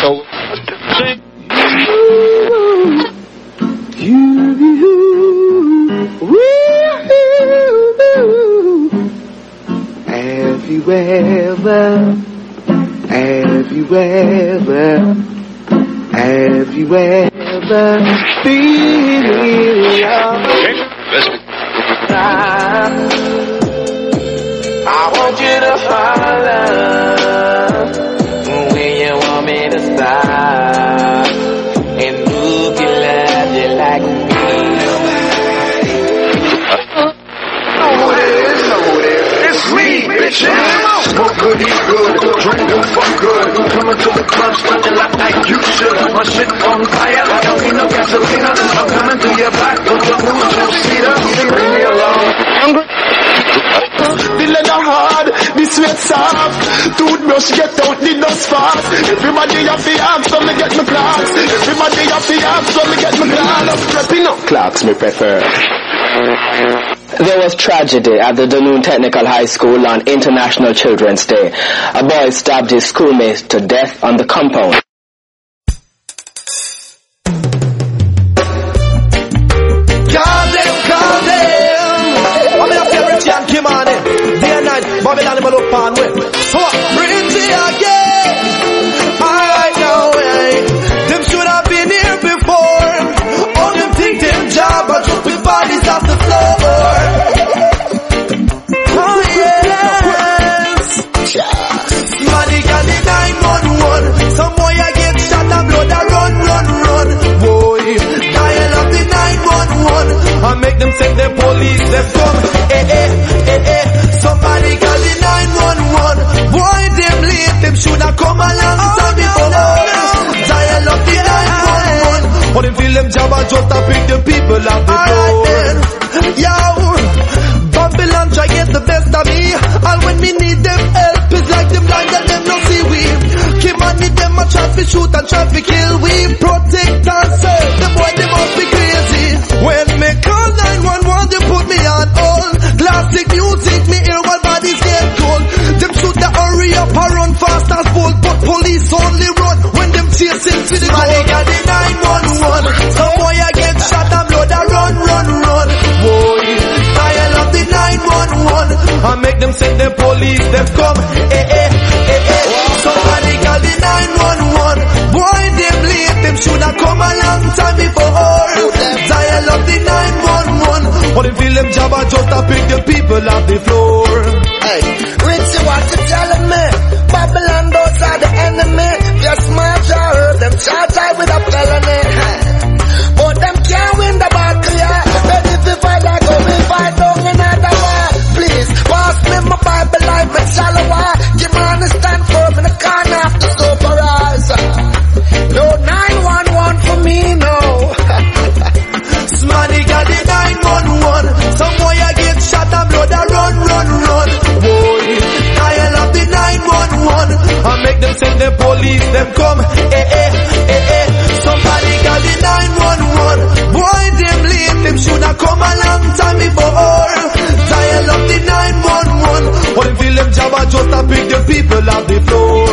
So have you ever been in I want you to follow when you want me to stop, and who can love you like me? It's me, bitch. Smoke good, eat good, drink good, fuck good. Coming to the club, stunting like you should. My shit on fire, I don't need no gasolina. I'm coming to your back, put the blue two-seater. Bring me along. The leather hard, the sweat soft. Toothbrush get out the dust fast. Everybody have the abs, so me get my clocks. Everybody have the abs, so me get my clocks. Prepping up clocks, me prefer. There was tragedy at the Dunoon Technical High School on International Children's Day. A boy stabbed his schoolmate to death on the compound. Babylon will look on with. So pretty again. I know them should have been here before. All them think them job but just with bodies off the floor. Oh yes. Money got the 911. Some boy I get shot and blood I run. Boy, dial up the 911. I make them send the police. Let's come. Somebody call the 911. Boy, them late, them shoulda come a long time before. Dial up the 911. But them feel them job and just to pick the people up the road. Yo, Babylon try get the best of me. And when me need them help, it's like them blind and them no see we. Keep on need them a try to shoot and try to kill. We protect ourselves. The boy, they must be crazy. When me call 911, they put me on hold. Classic music, me hear while bodies get cold. Them should the hurry up and run fast as bold, but police only run when them chasing to the goal. They got the 911. Some boy I get shot and blood I run. Boy, dial up the 911. I make them send the police, them come. Somebody call the 911. Boy, them late, them shoulda come a long time before. Dial up the 911. But they feel them job and just to pick the people off the floor. Hey, Richie, what you telling me? Babylon, those are the enemy. Just smart, I heard them charge I with a felony. But them can't win the battle, yeah. Ready to fight, I go we fight down in another war. Please, pass me my Bible life and shallow war. Give me on stand firm in the corner of the super rise. No 911 for me, no. Smarty got the 911. Some boy I get shot and blood I run. Boy, dial up the 911. I make them send the police, them come. Somebody got the 911. Boy, them late, them shoulda come a long time before. Dial up the 911. But they feel them job just to pick the people off the floor.